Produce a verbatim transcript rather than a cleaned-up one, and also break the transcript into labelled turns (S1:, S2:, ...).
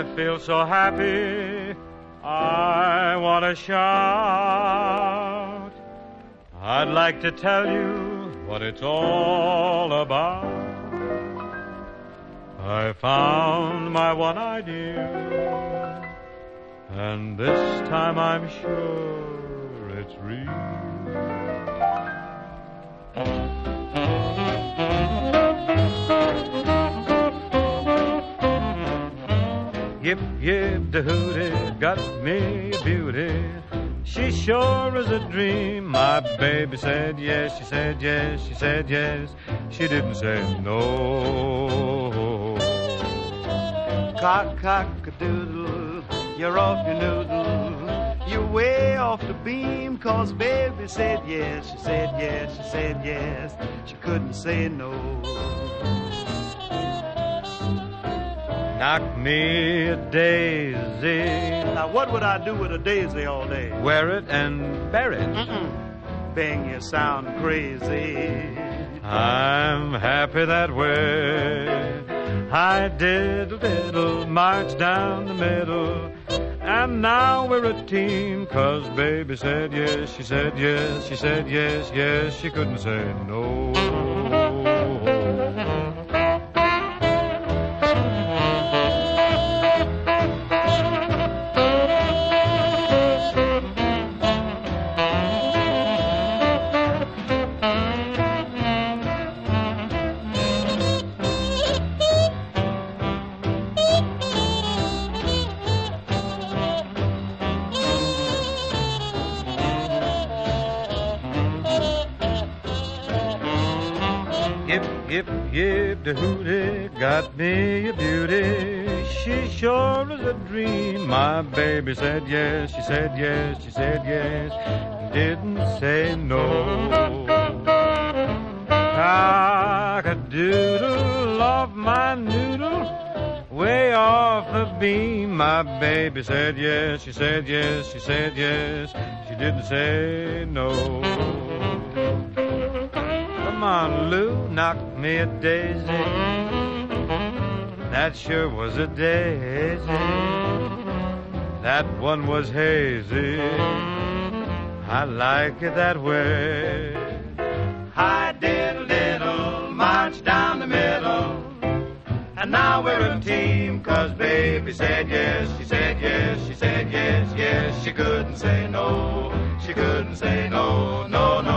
S1: feel so happy, I want to shout. I'd like to tell you what it's all about. I found my one idea, and this time I'm sure it's real. Yip, yip, the hootie got me a beauty. She sure is a dream. My baby said yes, she said yes, she said yes. She didn't say no.
S2: Cock-cock-a-doodle, you're off your noodle. You're way off the beam, 'cause baby said yes, she said yes, she said yes. She couldn't say no.
S1: Knock me a daisy.
S2: Now what would I do with a daisy all day?
S1: Wear it and bear it.
S2: Mm-mm. Bang, you sound crazy.
S1: I'm happy that way. I did a little march down the middle, and now we're a team, 'cause baby said yes, she said yes, she said yes, yes, she couldn't say no. Yip, yip, yip, the hootie got me a beauty. She sure is a dream. My baby said yes, she said yes, she said yes, didn't say no. Cock-a-doodle, love my noodle, way off the beam. My baby said yes, she said yes, she said yes, she didn't say no. Come on, Lou, knock me a daisy. That sure was a daisy. That one was hazy. I like it that way. I did a little march down the middle, and now we're a team, 'cause baby said yes, she said yes, she said yes, yes. She couldn't say no, she couldn't say no, no, no.